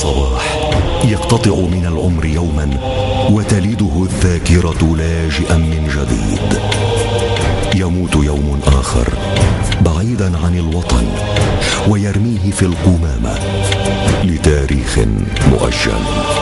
الصباح يقتطع من العمر يوما وتلده الذاكرة لاجئا من جديد. يموت يوم آخر بعيدا عن الوطن ويرميه في القمامة لتاريخ مؤجل.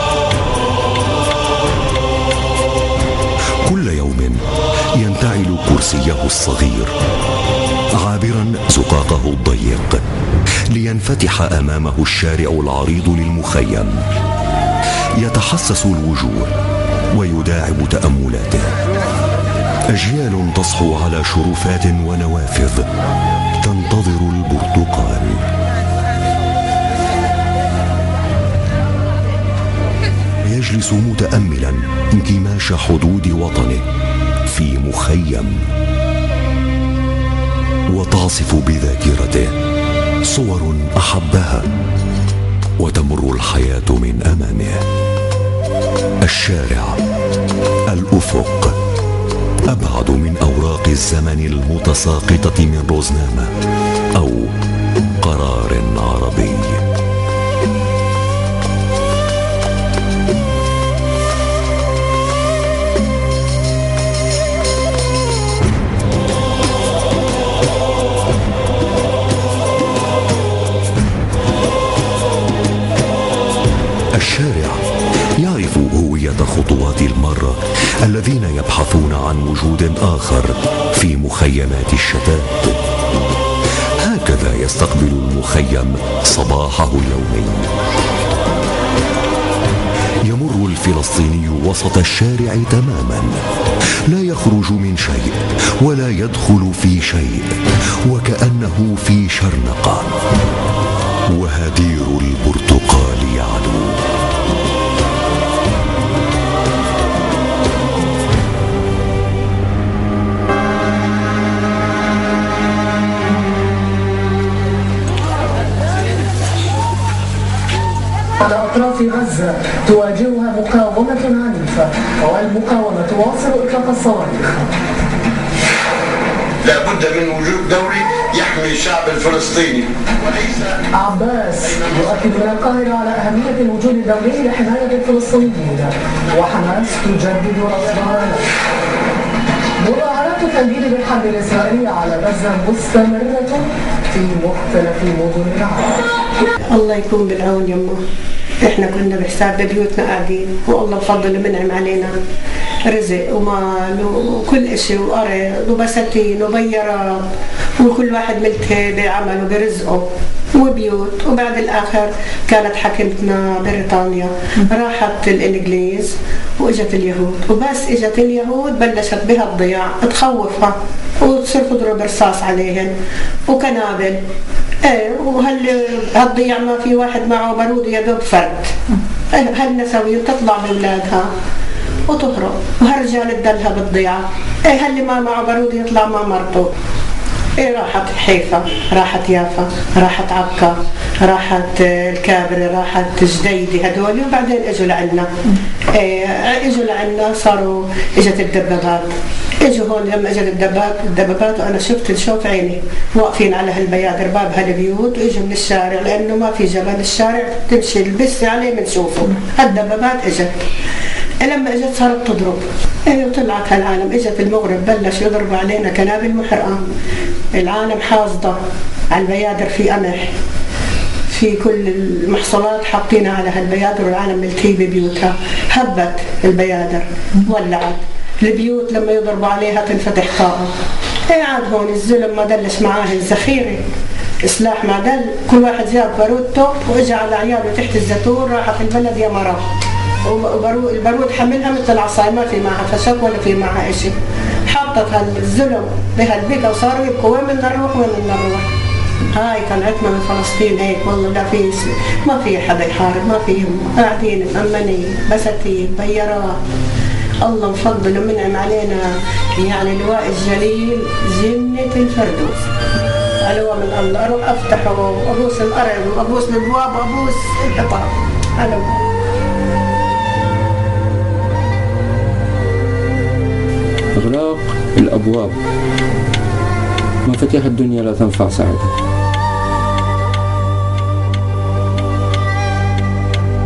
كل يوم ينتعل كرسيه الصغير عابرا زقاقه الضيق لينفتح أمامه الشارع العريض للمخيم. يتحسس الوجوه ويداعب تأملاته. أجيال تصحو على شرفات ونوافذ تنتظر البرتقال. يجلس متأملا انكماش حدود وطنه في مخيم، وتعصف بذاكرته صور أحبها، وتمر الحياة من أمامه. الشارع، الأفق، أبعد من أوراق الزمن المتساقطة من رزنامة أو قرار عربي. الشارع يعرف هوية خطوات المرة الذين يبحثون عن وجود آخر في مخيمات الشتات. هكذا يستقبل المخيم صباحه اليومي. يمر الفلسطيني وسط الشارع تماما، لا يخرج من شيء ولا يدخل في شيء، وكأنه في شرنقة، وهدير البرتقال يعلو. على أطراف غزة تواجهها مقاومة عنيفة، والمقاومة تواصل إطلاق الصواريخ. لا بد من وجود دوري يحمي الشعب الفلسطيني. عباس يؤكد من القاهرة على أهمية الوجود الدولي لحماية الفلسطينيين، وحماس تجدد رصدها. مظاهرات التنديد بالحرب الإسرائيلية على غزة مستمرة في مختلف مدن العالم. الله يكون بالعون يمه. احنا كنا بحساب ببيوتنا قاعدين، والله بفضل منعم علينا رزق ومال وكل اشي وارض وبساتين وبيارات، وكل واحد ملتهي بعمله برزقه وبيوت. وبعد الاخر كانت حكمتنا بريطانيا، راحت الانجليز واجت اليهود، وبس اجت اليهود بلشت بها الضياع تخوفها وتصير تضرب رصاص عليهم وكنابل. هالضياع ما في واحد معه بارود يا دوب فرد. هالنسوي تطلع باولادها وتهرب، وهالرجال تدلها بالضياع. هاللي ما معه بارود يطلع مع مرته. راحت حيفا، راحت يافا، راحت عكا، راحت الكابري، راحت جديدي هدول، وبعدين اجوا لعنا. اجوا لعنا صاروا اجت الدبابات. اجوا هون لما اجت الدبابات وانا شوف عيني واقفين على هالبيادر باب هالبيوت، واجوا من الشارع لانه ما في جبل، الشارع تمشي البس عليه بنشوفه. هالدبابات اجت، لما اجت صارت تضرب. وطلعت هالعالم، اجت المغرب بلش يضربوا علينا كنابل محرقه. العالم حاصده على البيادر، في قمح، في كل المحصولات حاطينها على هالبيادر، والعالم ملتهي ببيوتها. هبت البيادر، ولعت البيوت، لما يضربوا عليها تنفتح طاقه. عاد هون الظلم ما دلش معاه الذخيره، سلاح ما دل، كل واحد جاب بارودته واجى على عياله تحت الزيتون، راحت البلد يا مرة. البارود حملها مثل العصاية، ما في معها فشك ولا في معها اشي. حطت هالظلم بهالبيكة وصاروا يبكوا وين بدنا نروح وين بدنا نروح. هاي طلعتنا من فلسطين هيك، والله لا في ما في حدا يحارب، ما في، قاعدين مأمنين بساتين بيارات. الله مفضل ومنعم علينا، يعني لواء الجليل جنة الفردوس. علوة من الله، اروح افتحه وابوس الارض وابوس الابواب وابوس الحيطان. علوة إغلاق الأبواب، مفاتيح الدنيا لا تنفع ساعتها.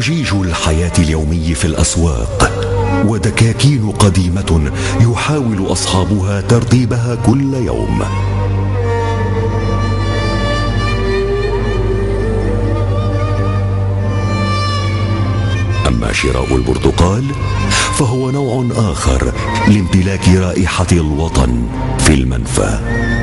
ضجيج الحياة اليومي في الأسواق ودكاكين قديمة يحاول أصحابها ترتيبها كل يوم. أما شراء البرتقال فهو نوع آخر لامتلاك رائحة الوطن في المنفى.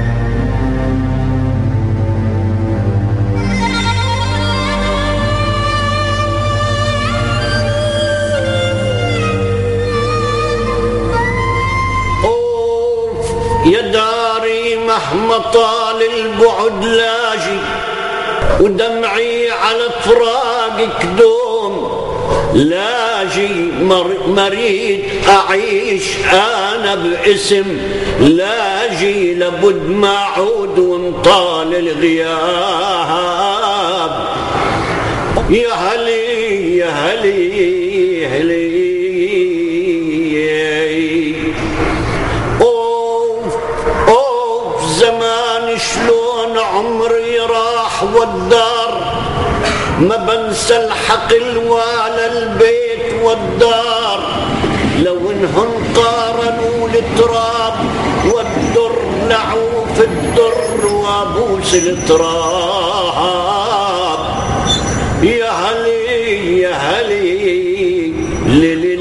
يا داري مهما طال البعد لاجي ودمعي على فراقك دوم، لاجي مريد أعيش أنا باسم، لاجي لابد ما أعود وانطال الغياب. يا هلي يا هلي هلي زمان شلون عمري راح والدار، ما بنسى الحقل ولا البيت والدار، لو انهم قارنوا التراب والدر لعوف الدر وابوس التراب. يا هلي يا هلي ليلي.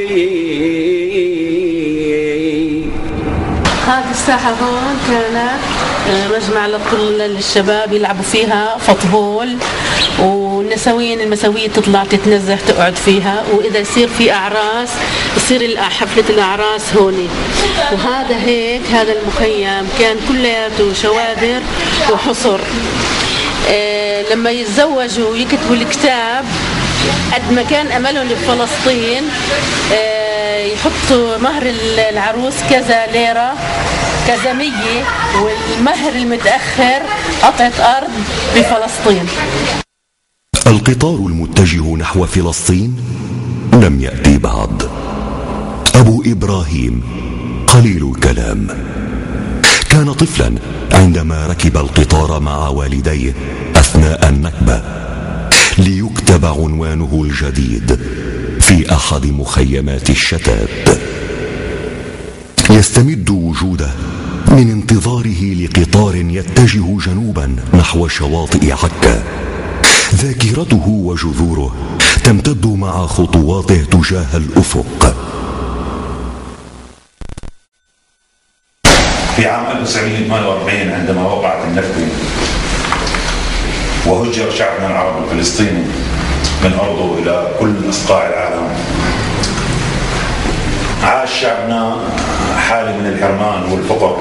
هذه الساحة هون كانت مجمع للشباب يلعبوا فيها فوتبول، والنسوين المساوية تطلع تتنزه تقعد فيها، وإذا يصير في أعراس يصير حفلة الأعراس هون. وهذا هيك هذا المخيم كان كلياته شوادر وحصر. لما يتزوجوا ويكتبوا الكتاب قد ما كان أملهم بفلسطين يحطوا مهر العروس كذا ليرة كذا 100، والمهر المتأخر قطعة أرض بفلسطين. القطار المتجه نحو فلسطين لم يأتي بعد. أبو إبراهيم قليل الكلام، كان طفلا عندما ركب القطار مع والديه أثناء النكبة ليكتب عنوانه الجديد في أحد مخيمات الشتات. يستمد وجوده من انتظاره لقطار يتجه جنوبا نحو شواطئ عكا. ذاكرته وجذوره تمتد مع خطواته تجاه الأفق. في عام 1948 عندما وقعت النكبة وهجر شعبنا العربي الفلسطيني من أرضه إلى كل أصقاع العالم، عاش شعبنا حالة من الحرمان والفقر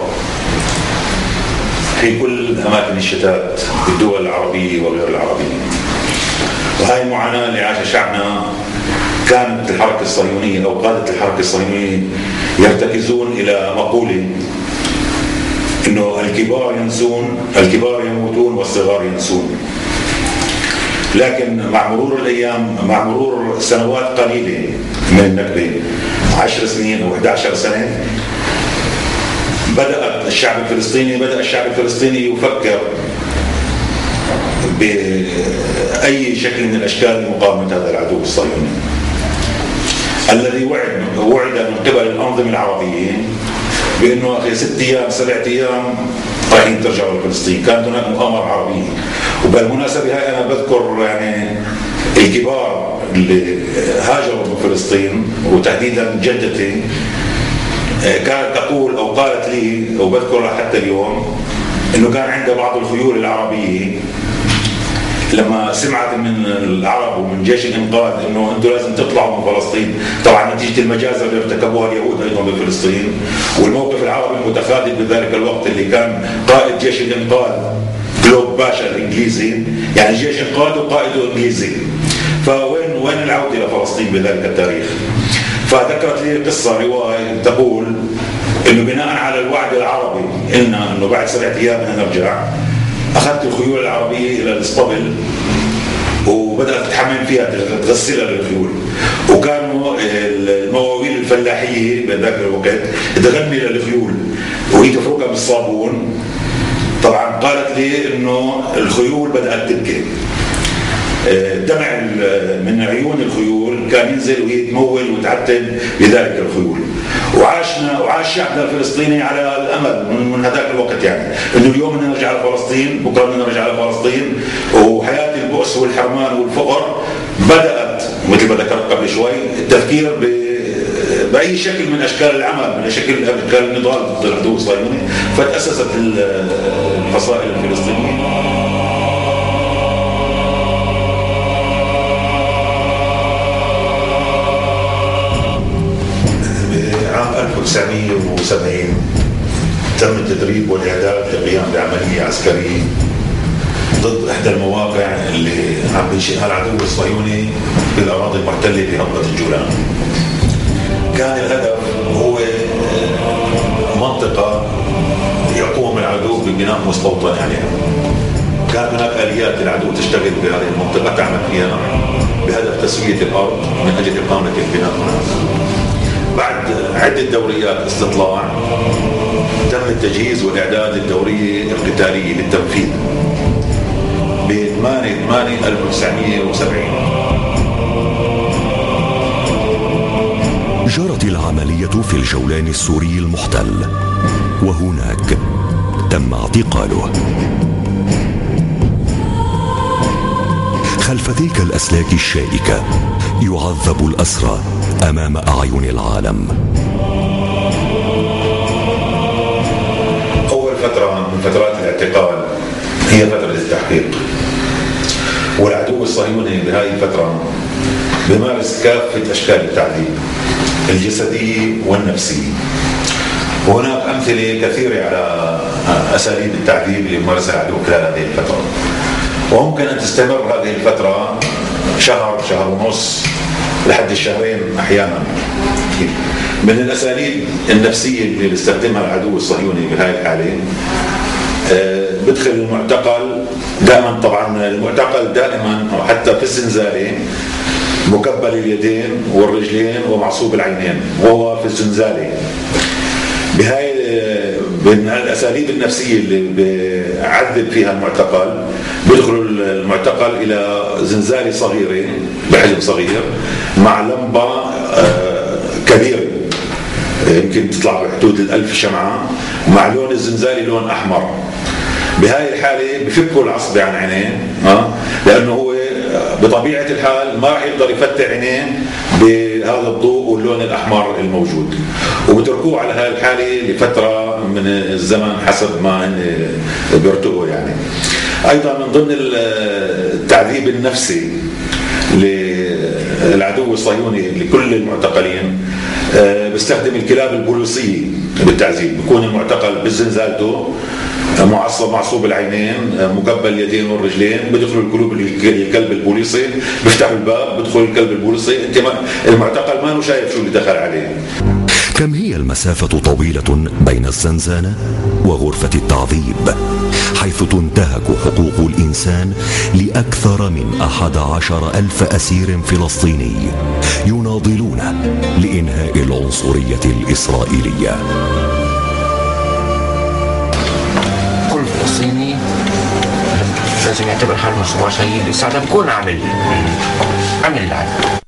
في كل أماكن الشتات في الدول العربية وغير العربية. وهي المعاناة اللي عاشها شعبنا كانت الحركة الصهيونية أو قادة الحركة الصهيونية يرتكزون إلى مقولة إنه الكبار يموتون والصغار ينسون. لكن مع مرور الأيام، مع مرور سنوات قليلة من النكبة 10 سنين أو 11 سنة، بدأ الشعب الفلسطيني يفكر بأي شكل من الأشكال لمقاومة هذا العدو الصهيوني الذي وعد من قبل الأنظمة العربية بأنه أخي 6 أيام 7 أيام رايحين ترجعوا لفلسطين. كانت هناك مؤامرة عربية. وبالمناسبة هاي أنا بذكر يعني الكبار اللي هاجروا من فلسطين، وتحديدا جدتي كانت تقول أو قالت لي وبذكرها حتى اليوم إنه كان عندها بعض الخيول العربية لما سمعت من العرب ومن جيش الإنقاذ إنه أنتم لازم تطلعوا من فلسطين، طبعا نتيجة المجازر اللي ارتكبوها اليهود أيضا بفلسطين، والموقف العربي المتخاذل بذلك الوقت اللي كان قائد جيش الإنقاذ كلوب باشا الإنجليزي، يعني جيش إنقاذ وقائده إنجليزي، فوين العودة إلى فلسطين بذلك التاريخ؟ فذكرت لي قصة رواية تقول إنه بناء على الوعد العربي إنه بعد 7 أيام نرجع، أخذت الخيول العربية إلى الاسطبل وبدأت تحمم فيها تغسلها للخيول، وكانوا المواويل الفلاحية بذاك الوقت تغني للخيول وهي تفركها بالصابون. طبعا قالت لي إنه الخيول بدأت تبكي، دمع من عيون الخيول كان ينزل ويتمول ويتعتب بذلك الخيول. وعاش شعبنا الفلسطيني على الامل من هذاك الوقت، يعني انه اليوم بدنا نرجع على فلسطين، بكره بدنا نرجع على فلسطين. وحياه البؤس والحرمان والفقر بدات مثل ما ذكرت قبل شوي التفكير باي شكل من اشكال العمل، من اشكال النضال ضد العدو الصهيوني، فتاسست الفصائل الفلسطينيه. عام 1970 تم التدريب والاعداد للقيام بعمليه عسكريه ضد احدى المواقع اللي عم بينشئها العدو الصهيوني في الاراضي المحتله بهضبه الجولان. كان الهدف هو منطقه يقوم العدو ببناء مستوطن عليها. كان هناك اليات العدو تشتغل بهذه المنطقه تعمل فيها بهدف تسويه الارض من اجل اقامه البناء هناك. بعد عدة دوريات استطلاع تم التجهيز والإعداد للدورية القتالية للتنفيذ ب 8/8/1970. جرت العملية في الجولان السوري المحتل، وهناك تم اعتقاله. خلف تلك الأسلاك الشائكة يعذب الأسرى أمام أعين العالم. أول فترة من فترات الاعتقال هي فترة التحقيق، والعدو الصهيوني بهذه الفترة بمارس كافة أشكال التعذيب الجسدي والنفسي. وهناك أمثلة كثيرة على أساليب التعذيب اللي يمارسها العدو خلال هذه الفترة، وممكن أن تستمر هذه الفترة شهر ونص لحد الشهرين أحيانا. من الأساليب النفسية اللي يستخدمها العدو الصهيوني بهذه الحالة بدخل المعتقل دائما، طبعا المعتقل دائما أو حتى في الزنزانة مكبل اليدين والرجلين ومعصوب العينين وهو في الزنزانة. بهاي من الأساليب النفسية اللي بيعذب فيها المعتقل، بيدخل المعتقل إلى زنزانة صغيرة بحجم صغير مع لمبة كبيرة يمكن تطلع بحدود 1000 شمعة، مع لون الزنزانة لون أحمر. بهاي الحالة بفكوا العصب عن عينيه، لأنه هو بطبيعة الحال ما راح يقدر يفتح عينيه بهذا الضوء واللون الأحمر الموجود، وبتركوه على هاي الحالة لفترة من الزمن حسب ما بيرتقوا. يعني أيضا من ضمن التعذيب النفسي للعدو الصهيوني لكل المعتقلين بيستخدم الكلاب البوليسية بالتعذيب. بيكون المعتقل بزنزانته معصوب العينين مقبل اليدين والرجلين، بدخلوا الكلب البوليسي، بيفتحوا الباب بدخل الكلب البوليسي، المعتقل ما شايف شو اللي دخل عليه. كم هي المسافة طويلة بين الزنزانة وغرفة التعذيب، حيث تنتهك حقوق الإنسان لأكثر من 11,000 أسير فلسطيني يناضلون لإنهاء العنصرية الإسرائيلية. كل فلسطيني لازم يعتبر حاله مشروع شهيد، ساعتها بكون عمل العدل.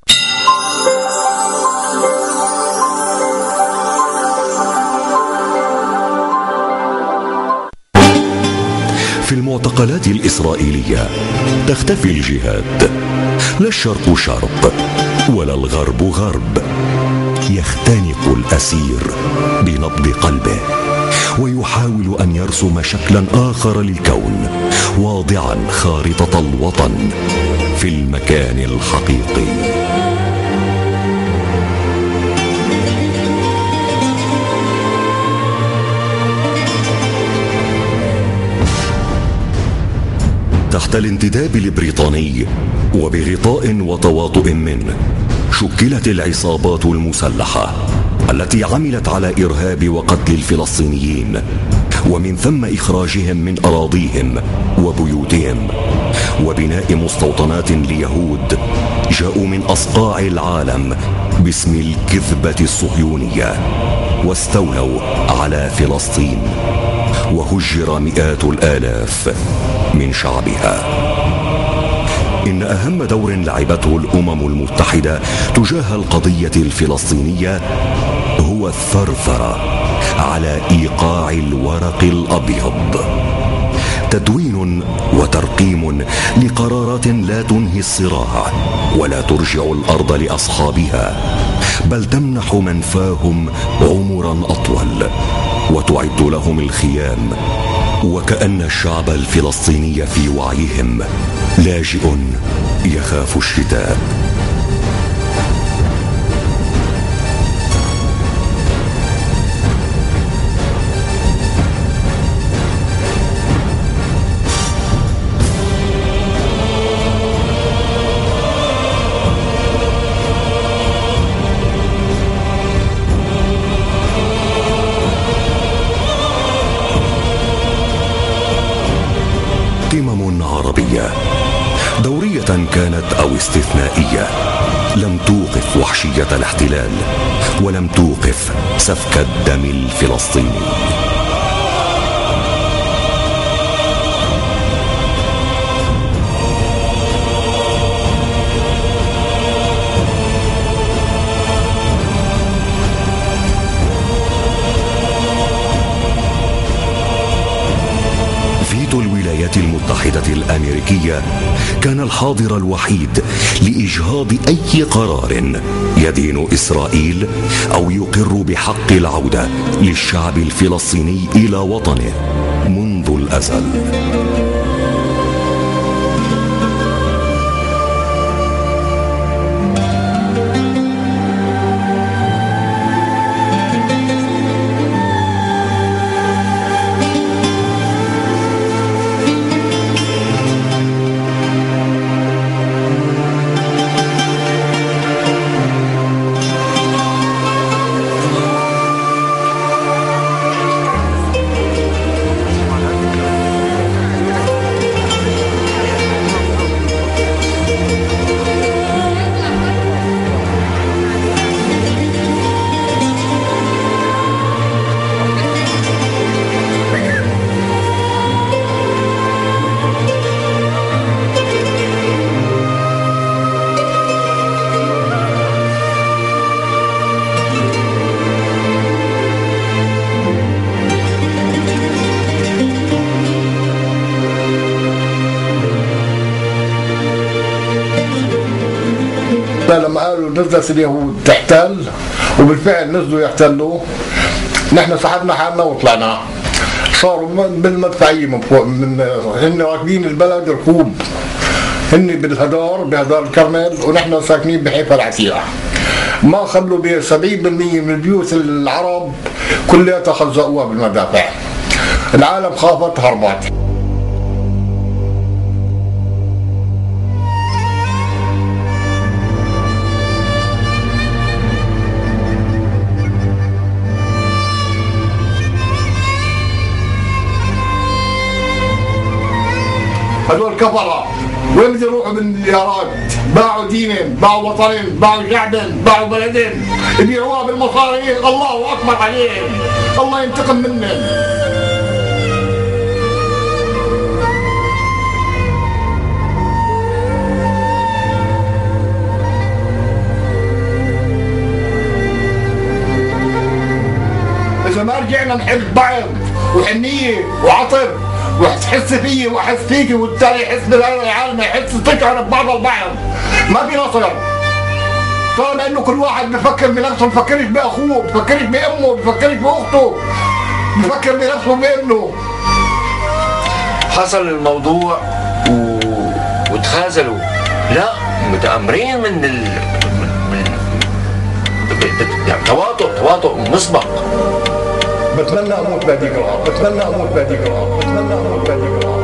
في المعتقلات الإسرائيلية تختفي الجهات، لا الشرق شرق ولا الغرب غرب. يختنق الأسير بنبض قلبه ويحاول أن يرسم شكلا آخر للكون، واضعا خارطة الوطن في المكان الحقيقي. تحت الانتداب البريطاني وبغطاء وتواطؤ منه شكلت العصابات المسلحة التي عملت على إرهاب وقتل الفلسطينيين، ومن ثم إخراجهم من أراضيهم وبيوتهم وبناء مستوطنات ليهود جاءوا من أصقاع العالم باسم الكذبة الصهيونية، واستولوا على فلسطين وهجر مئات الآلاف من شعبها. إن أهم دور لعبته الأمم المتحدة تجاه القضية الفلسطينية هو الثرثرة على إيقاع الورق الأبيض، تدوين وترقيم لقرارات لا تنهي الصراع ولا ترجع الأرض لأصحابها، بل تمنح من فاهم عمرا أطول وتعد لهم الخيام، وكأن الشعب الفلسطيني في وعيهم لاجئ يخاف الشتاء. قمم عربية دورية كانت أو استثنائية لم توقف وحشية الاحتلال ولم توقف سفك الدم الفلسطيني. فيتو الولايات المتحدة الأمريكية كان الحاضر الوحيد لإجهاض أي قرار يدين إسرائيل أو يقر بحق العودة للشعب الفلسطيني إلى وطنه منذ الأزل. لما قالوا نزلت اليهود تحتل وبالفعل نزلوا يحتلوا، نحن سحبنا حالنا وطلعنا، صاروا بالمدفعية من فوق، هن راكبين البلد ركوب، هن بهدار الكرمل ونحن ساكنين بحيفا العتيقة. ما خلوا 70% من بيوت العرب كلها خزقوها بالمدافع. العالم خافت هربت. هذول كفرة وين بده يروحوا بالمليارات؟ باعوا دينهم، باعوا وطنهم، باعوا شعبهم، باعوا بلدهم، يبيعوها بالمصاري. الله اكبر عليهم، الله ينتقم منهم. إذا ما رجعنا نحب بعض وحنية وعطر وحس فيي وحس فيكي والتاني يحس بالعالم، يحس تشعر ببعض البعض، ما في نصر. طالما انه كل واحد بفكر بنفسه، ما بفكرش باخوه، ما بفكرش بامه، ما بفكرش باخته، بفكر بنفسه وبابنه. حصل الموضوع وتخاذلوا، لا متآمرين من يعني تواطؤ مسبق. بتمنى اموت بهديك الارض، بتمنى اموت بهديك الارض، بتمنى اموت بهديك الارض.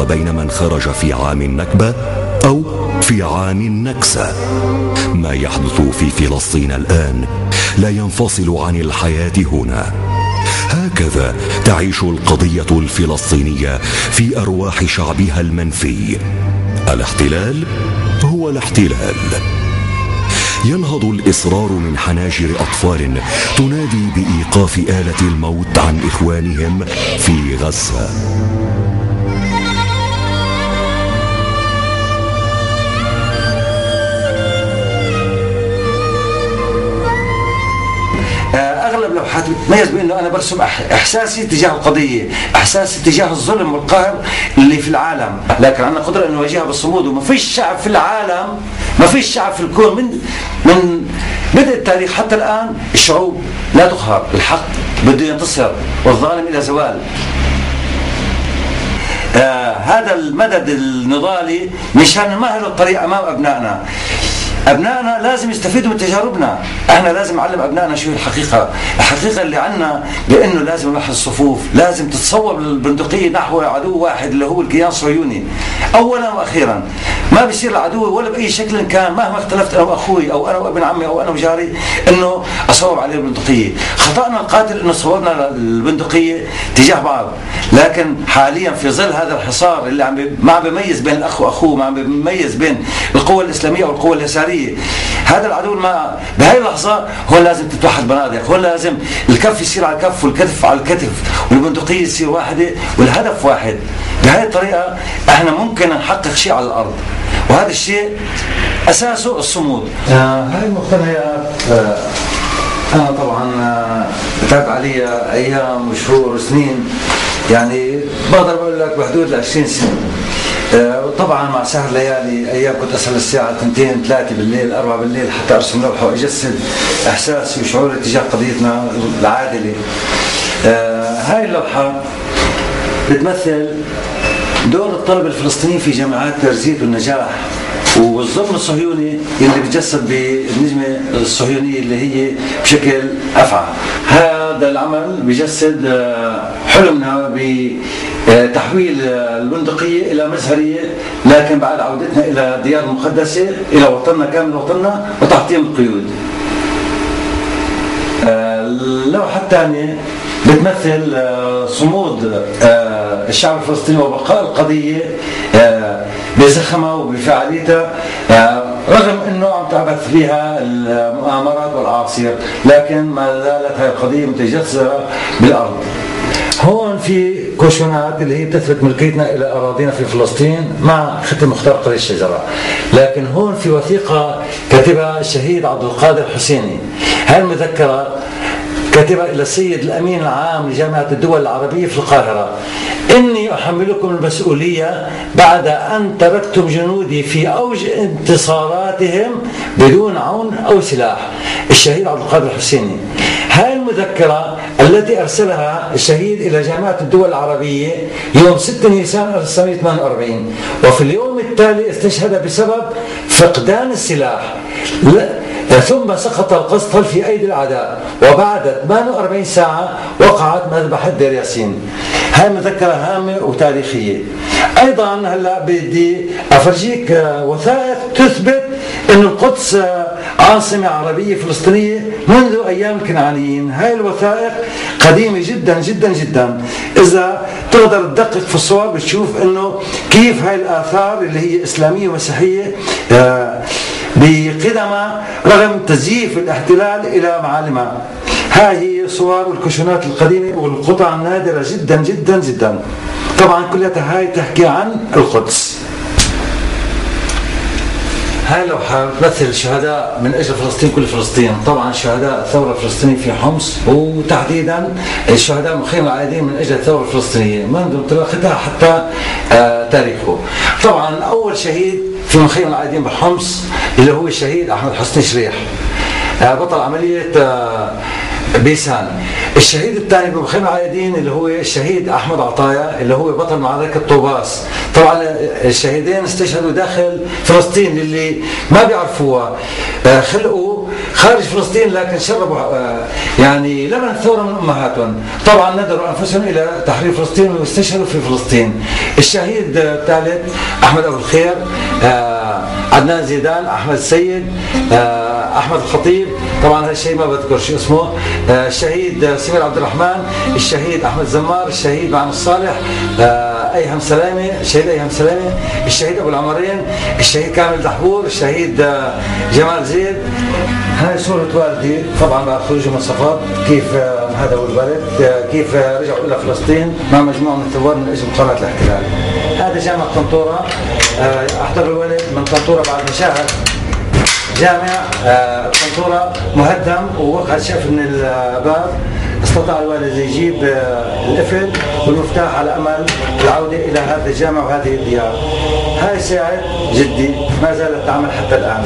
فرق بين من خرج في عام النكبة أو في عام النكسة. ما يحدث في فلسطين الآن لا ينفصل عن الحياة هنا. هكذا تعيش القضية الفلسطينية في أرواح شعبها المنفي. الاحتلال هو الاحتلال. ينهض الإصرار من حناجر أطفال تنادي بإيقاف آلة الموت عن إخوانهم في غزة. اغلب لوحات بتميز بانه انا برسم احساسي تجاه القضيه، احساسي تجاه الظلم والقهر اللي في العالم، لكن عندنا قدره انه نواجهها بالصمود. وما فيش شعب في العالم، ما فيش شعب في الكون من بدء التاريخ حتى الان الشعوب لا تقهر، الحق بده ينتصر والظالم الى زوال. هذا المدد النضالي مشان نمهد الطريق امام ابنائنا. أبنائنا لازم يستفيدوا من تجاربنا، احنا لازم نعلم أبنائنا شو الحقيقة اللي عنا، بأنه لازم نوحد الصفوف، لازم تتصوب البندقية نحو عدو واحد اللي هو الكيان الصهيوني أولا وأخيرا. ما بيصير العدو ولا بأي شكل كان، مهما اختلفت أنا وأخوي أو أنا وابن عمي أو أنا وجاري، إنه أصوب عليه البندقية. خطأنا القاتل إنه صوبنا البندقية تجاه بعض، لكن حاليا في ظل هذا الحصار اللي ما عم بيميز بين الأخ وأخوه، ما عم بيميز بين القوة الإسلامية والقوة اليسارية، هذا العدو ما بهاي اللحظة هو لازم تتوحد بنادق، هو لازم الكف يصير على الكف والكتف على الكتف والبندقية يصير واحدة والهدف واحد. بهاي الطريقة احنا ممكن نحقق شيء على الأرض، وهذا الشيء أساسه الصمود. هاي المقتنيات أنا طبعا تعب علي أيام وشهور وسنين، يعني بقدر أقول لك بحدود 20 سنة. طبعا مع سهر ليالي ايام كنت اسهر الساعه 2 3 بالليل 4 بالليل حتى ارسم لوحه واجسد احساسي وشعوري تجاه قضيتنا العادله. هاي اللوحه بتمثل دور الطلبه الفلسطينيين في جامعات بيرزيت والنجاح والظلم الصهيوني اللي بيتجسد بالنجمه الصهيونيه اللي هي بشكل افعى. هذا العمل بيجسد حلمنا بتحويل البندقيه الى مزهريه، لكن بعد عودتنا الى الديار المقدسه، الى وطننا كامل وطننا وتحطيم القيود. اللوحه الثانيه بتمثل صمود الشعب الفلسطيني وبقاء القضيه بزخمها وبفعاليتها، رغم انه عم تعبث فيها المؤامرات والعاصير، لكن ما زالت هذه القضيه متجسره بالارض. هون في كوشونات اللي هي بتثبت ملكيتنا الى اراضينا في فلسطين مع ختم مخترق الشجره، لكن هون في وثيقه كتبها الشهيد عبد القادر حسيني. هاي المذكره كتبها إلى السيد الأمين العام لجامعة الدول العربية في القاهرة: إني أحملكم المسؤولية بعد أن تركتم جنودي في أوج انتصاراتهم بدون عون أو سلاح. الشهيد عبد القادر الحسيني. هاي المذكرة التي أرسلها الشهيد إلى جامعة الدول العربية يوم 6 نيسان 1948، وفي اليوم التالي استشهد بسبب فقدان السلاح، ثم سقط القسطل في أيدي الأعداء، وبعد 48 ساعة وقعت مذبحة دير ياسين. هاي مذكرة هامة وتاريخية. أيضا هلا بدي أفرجيك وثائق تثبت أن القدس عاصمة عربية فلسطينية منذ أيام الكنعانيين. هاي الوثائق قديمة جدا جدا جدا، إذا تقدر تدقق في الصور بتشوف أنه كيف هاي الآثار اللي هي إسلامية ومسيحية بقدمها رغم تزييف الاحتلال إلى معالمها. هاي هي صور والكشونات القديمة والقطع النادرة جدا جدا جدا. طبعا كلها هاي تحكي عن القدس. هاي اللوحة تمثل الشهداء من أجل فلسطين، كل فلسطين. طبعا شهداء الثورة الفلسطينية في حمص، وتحديدا الشهداء مخيم العائدين من أجل الثورة الفلسطينية منذ انطلاقتها حتى تاريخه. طبعا أول شهيد في مخيم العائدين بحمص اللي هو الشهيد أحمد حسني شريح، بطل عملية بيسان. الشهيد الثاني بمخيم العائدين اللي هو الشهيد أحمد عطايا اللي هو بطل معركة طوباس. طبعا الشهيدين استشهدوا داخل فلسطين، اللي ما بيعرفوها خلقوا خارج فلسطين لكن شربوا يعني لبن الثوره من امهاتهم. طبعا ندروا انفسهم الى تحرير فلسطين واستشهدوا في فلسطين. الشهيد الثالث احمد ابو الخير، عدنان زيدان، احمد السيد، احمد الخطيب، طبعا هذا الشيء ما بذكر شو اسمه، الشهيد سمير عبد الرحمن، الشهيد احمد زمار، الشهيد معن الصالح، ايهم سلامه، الشهيد ايهم سلامه، الشهيد ابو العمرين، الشهيد كامل دحبور، الشهيد جمال زيد. هاي صورة والدي طبعا بعد خروجه من صفاد، كيف هذا هو البلد، كيف رجعوا الى فلسطين مع مجموعه من الثوار من اجل مقاومه الاحتلال. هذا جامع طنطوره، احضر الولد من طنطوره بعد ما شاهد جامع طنطوره مهدم ووقع شاف من الباب، استطاع الوالد يجيب القفل والمفتاح على امل العوده الى هذا الجامع وهذه الديار. هاي ساعة جدي ما زالت تعمل حتى الان.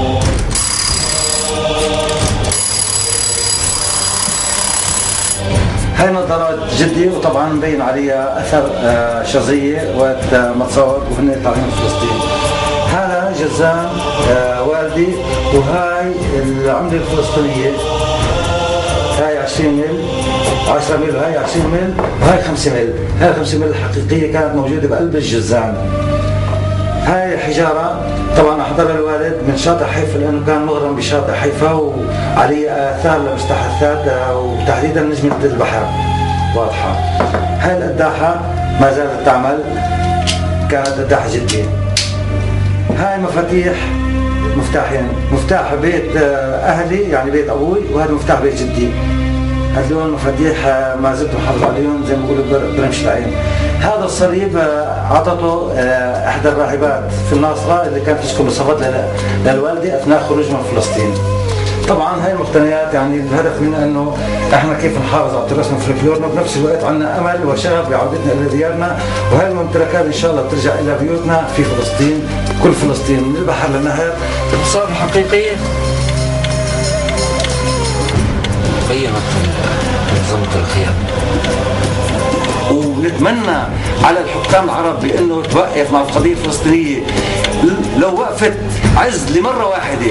هاي نظارات جدي وطبعا مبين عليها اثر شظيه وقت ما تصور وهن طالعين فلسطين. هذا جزام والدي، وهاي العمله الفلسطينيه، هاي 20 ميل 10 ميل، وهي 20 ميل، وهي 5 ميل. هاي 5 ميل الحقيقيه كانت موجوده بقلب الجزام. هاي الحجاره طبعا احضرها الوالد من شاطئ حيفا لانه كان مغرم بشاطئ حيفا وعليه اثار لمستحدثات وتحديدا نجمه البحر واضحه. هاي القداحه ما زالت تعمل، كانت قداحه جديه. هاي مفاتيح، مفتاحين، مفتاح بيت اهلي يعني بيت ابوي، وهذا مفتاح بيت جدي. هذول مفاتيح ما زلت محافظ عليهم زي ما بيقولوا برمش العين. هذا الصليب اعطته احدى الراهبات في الناصره اللي كانت تسكن بصفد للوالده اثناء خروج من فلسطين. طبعا هاي المقتنيات يعني الهدف منها انه احنا كيف نحافظ على تراثنا وفلكلورنا، وبنفس الوقت عندنا امل وشغف بعودتنا الى ديارنا، وهي الممتلكات ان شاء الله ترجع الى بيوتنا في فلسطين، كل فلسطين من البحر للنهر. الاتصال الحقيقيه قيمت منظمه الخيام، ونتمنى على الحكام العرب بانه توقف مع القضيه الفلسطينيه. لو وقفت عز لمره واحده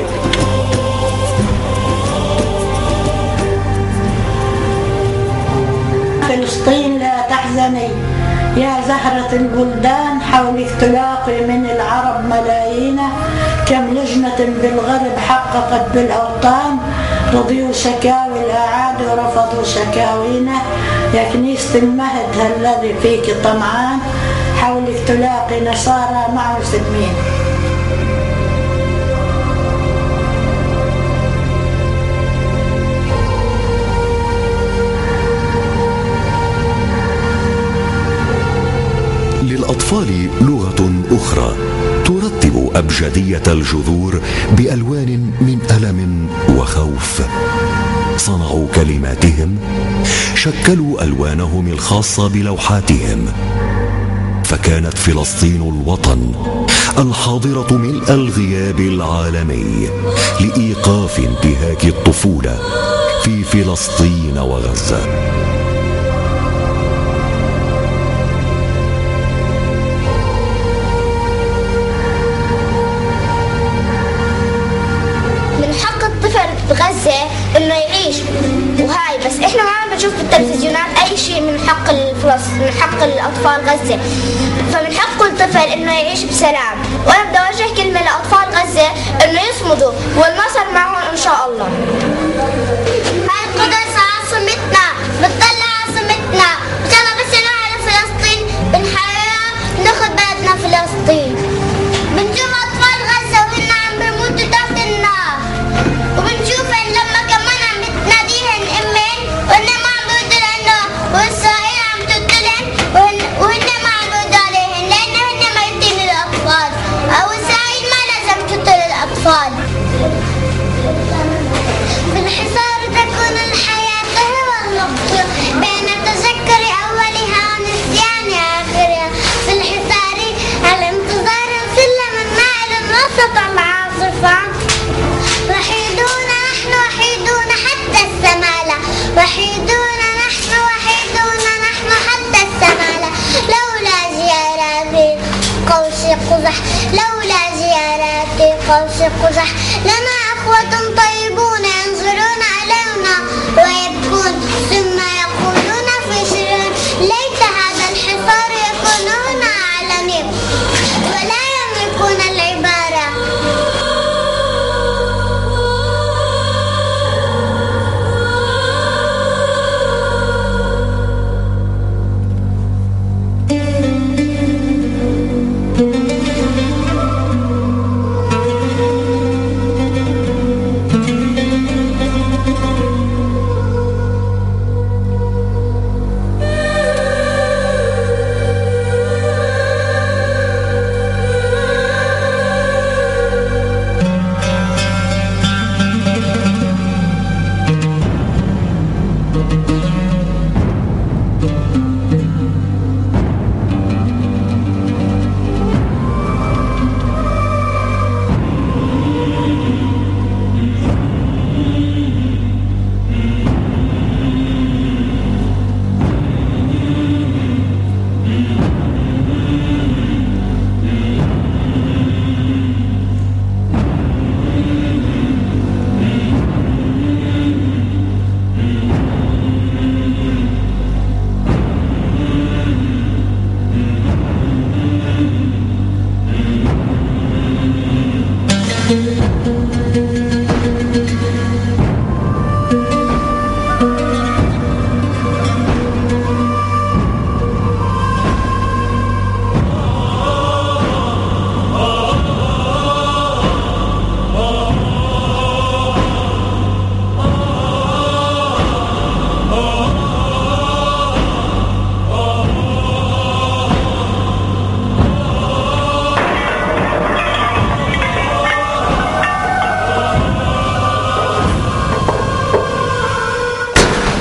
فلسطين لا تحزني يا زهرة البلدان، حولك تلاقي من العرب ملايين، كم لجنة بالغرب حققت بالأوطان، رضيوا شكاوي الأعادي ورفضوا شكاوينا، يا كنيسة المهد الذي فيك طمعان، حولك تلاقي نصارى مع مسلمين. للأطفال لغة أخرى ترتب أبجدية الجذور بألوان من ألم وخوف. صنعوا كلماتهم، شكلوا ألوانهم الخاصة بلوحاتهم، فكانت فلسطين الوطن الحاضرة ملء الغياب العالمي لإيقاف انتهاك الطفولة في فلسطين وغزة. غزة انه يعيش وهاي، بس احنا ما عم بنشوف بالتلفزيونات اي شيء من حق من حق الاطفال غزة، فمن حق الطفل انه يعيش بسلام. وانا بدي اوجه كلمة لاطفال غزة انه يصمدوا والنصر معهم ان شاء الله. هاي القدس عاصمتنا، بتطلع عاصمتنا، ان شاء الله بس نروح على فلسطين بنحررها ناخذ بلدنا فلسطين. بنشوف اطفال غزة وهن عم بيموتوا تحت النار، وبنشوفن لما كمان عم بتناديهن امين وهن ما عم بيردوا لانه واسرائيل عم تقتلهن وهن ما عم بيردوا عليهن لانه هن ميتين للاطفال، او اسرائيل ما لازم تقتل الاطفال. بالحصار تكون الحياة هو المقصود، بين التذكر اولها ونسيان اخرها. في الحصار الانتظار سلم النائل وسط العاصفة. وحيدون نحن وحيدون حتى السمالة، وحيدون نحن وحيدون نحن حتى السمالة. لولا زيارات قوس قزح، لولا زيارات قوس قزح، لنا أخوة طيبون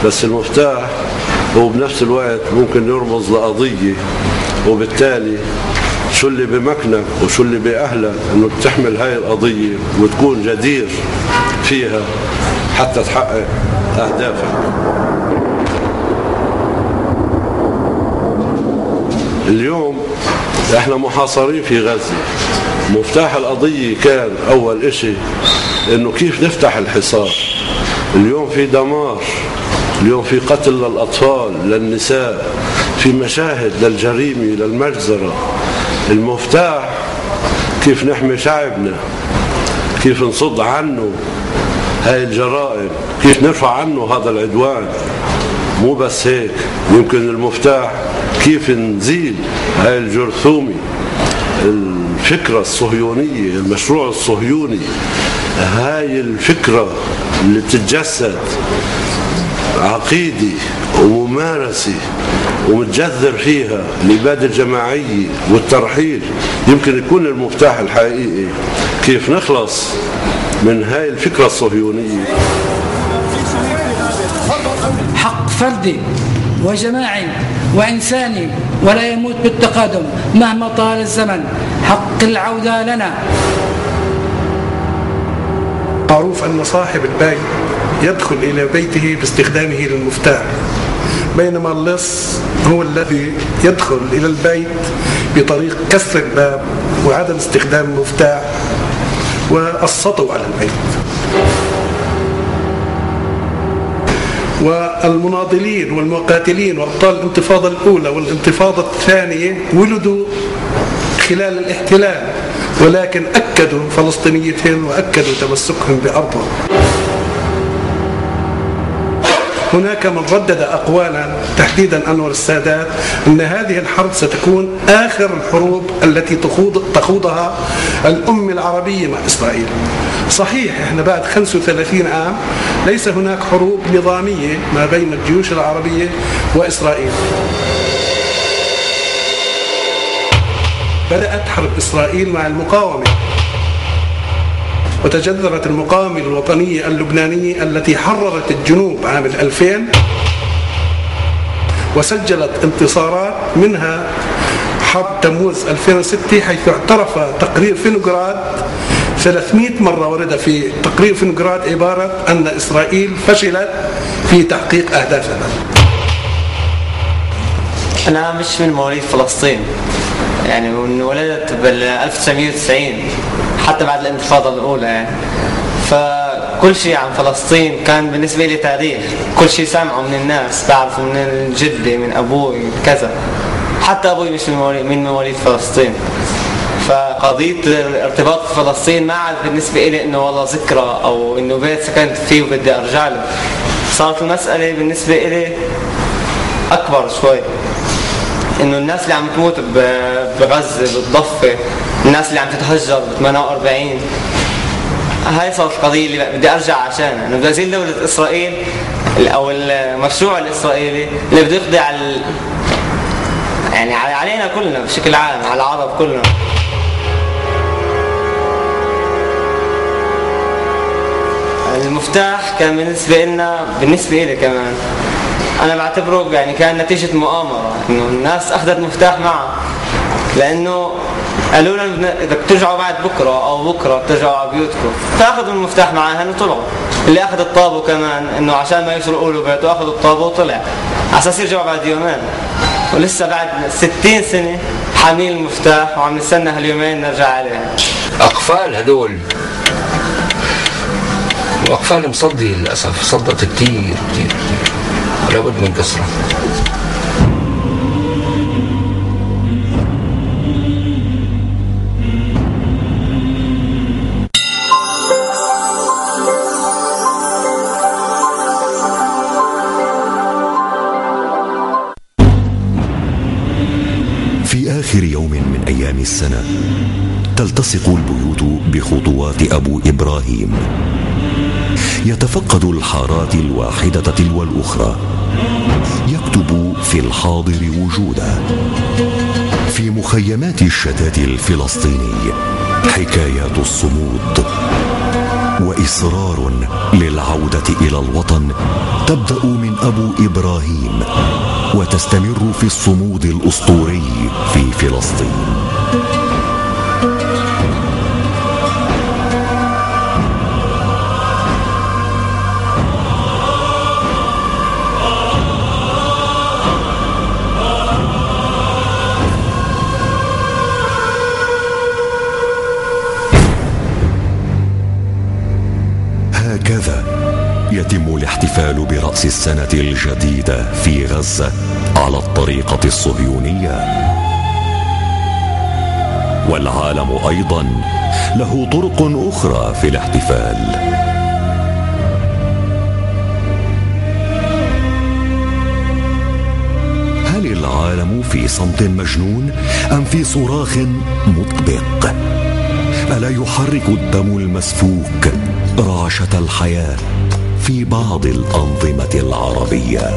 بس المفتاح هو بنفس الوقت ممكن يرمز لقضية، وبالتالي شو اللي بمكنك وشو اللي بأهلك انه تحمل هاي القضية وتكون جدير فيها حتى تحقق أهدافك. اليوم احنا محاصرين في غزة. مفتاح القضية كان أول إشي إنه كيف نفتح الحصار. اليوم في دمار، اليوم في قتل للأطفال للنساء، في مشاهد للجريمة للمجزرة. المفتاح كيف نحمي شعبنا، كيف نصد عنه هاي الجرائم، كيف نرفع عنه هذا العدوان. مو بس هيك، يمكن المفتاح كيف نزيل هاي الجرثومة، الفكرة الصهيونية، المشروع الصهيوني، هاي الفكرة اللي بتتجسد عقيدة وممارسة ومتجذر فيها الإبادة الجماعية والترحيل. يمكن يكون المفتاح الحقيقي كيف نخلص من هاي الفكرة الصهيونية. حق فردي وجماعي وإنساني ولا يموت بالتقادم مهما طال الزمن. حق العودة لنا. معروف أن صاحب البيت يدخل إلى بيته باستخدامه للمفتاح، بينما اللص هو الذي يدخل إلى البيت بطريق كسر الباب وعدم استخدام المفتاح والسطو على البيت. والمناضلين والمقاتلين وأبطال الانتفاضة الأولى والانتفاضة الثانية ولدوا خلال الاحتلال، ولكن أكدوا فلسطينيتهم وأكدوا تمسكهم بأرضهم. هناك من ردد أقوالا، تحديدا أنور السادات، أن هذه الحرب ستكون آخر الحروب التي تخوضها الأمة العربية مع إسرائيل. صحيح، احنا بعد 35 عام ليس هناك حروب نظامية ما بين الجيوش العربية وإسرائيل. بدأت حرب إسرائيل مع المقاومة، وتجذرت المقاومة الوطنية اللبنانية التي حررت الجنوب عام 2000 وسجلت انتصارات، منها حرب تموز 2006 حيث اعترف تقرير فينوغراد 300 مرة ورد في تقرير فينوغراد عبارة أن إسرائيل فشلت في تحقيق أهدافها. أنا مش من مواليد فلسطين، يعني ولدت بال 1990 حتى بعد الانتفاضة الأولى يعني. فكل شيء عن فلسطين كان بالنسبة لي تاريخ، كل شيء سامعه من الناس، بعرفه من جدي من أبوي من كذا. حتى أبوي مش من مواليد فلسطين، فقضية الارتباط بفلسطين ما عاد بالنسبة لي إنه والله ذكرى أو إنه بيت سكنت فيه وبدي أرجع له. صارت المسألة بالنسبة لي أكبر شوي، إنه الناس اللي عم تموت بغزة بالضفة، الناس اللي عم تتهجر ب 48، هاي صارت القضية اللي بدي أرجع عشانها. إنه بدي أزيل دولة إسرائيل أو المشروع الإسرائيلي اللي بده يقضي على يعني علينا كلنا بشكل عام، على العرب كلنا. المفتاح كان بالنسبة لي كمان أنا بعتبره يعني كان نتيجة مؤامرة، إنه الناس أخذت مفتاح معه، لأنه قالوا لنا إذا بترجعوا بعد بكرة أو بكرة بترجعوا على بيوتكم، فأخذوا المفتاح معاهن وطلعوا. اللي أخذ الطابو كمان إنه عشان ما يسرقوا له بيته أخذوا الطابو وطلع على أساس يرجعوا بعد يومين، ولسه بعد 60 سنة حاملين المفتاح وعم نستنى هاليومين نرجع عليها. أقفال هدول وأقفال مصدي للأسف، صدت كتير ولا بد من كسرة. في آخر يوم من أيام السنة تلتصق البيوت بخطوات أبو إبراهيم، يتفقد الحارات الواحدة تلو الأخرى، يكتب في الحاضر وجوده. في مخيمات الشتات الفلسطيني حكايات الصمود وإصرار للعودة إلى الوطن تبدأ من أبو إبراهيم وتستمر في الصمود الأسطوري في فلسطين. هكذا يتم الاحتفال برأس السنة الجديدة في غزة على الطريقة الصهيونية. والعالم أيضا له طرق أخرى في الاحتفال. هل العالم في صمت مجنون أم في صراخ مطبق؟ ألا يحرك الدم المسفوك رعشة الحياة في بعض الأنظمة العربية؟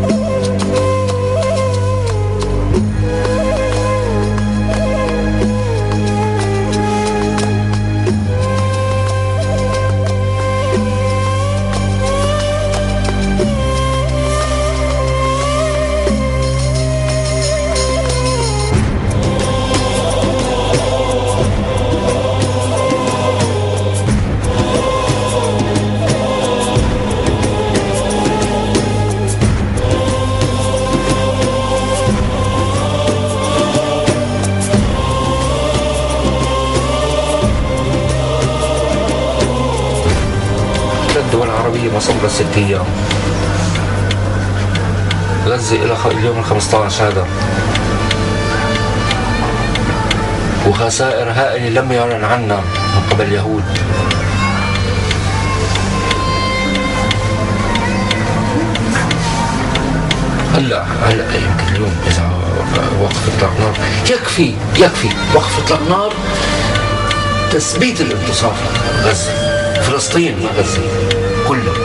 الدول العربية ما صبرت 6 أيام. غزة إلى اليوم 15 هذا، وخسائر هائلة لم يعلن عنها من قبل اليهود. هلا يمكن اليوم إذا وقف إطلاق نار يكفي وقف إطلاق نار تثبيت الانتصار. غزة فلسطين ما غزة كلها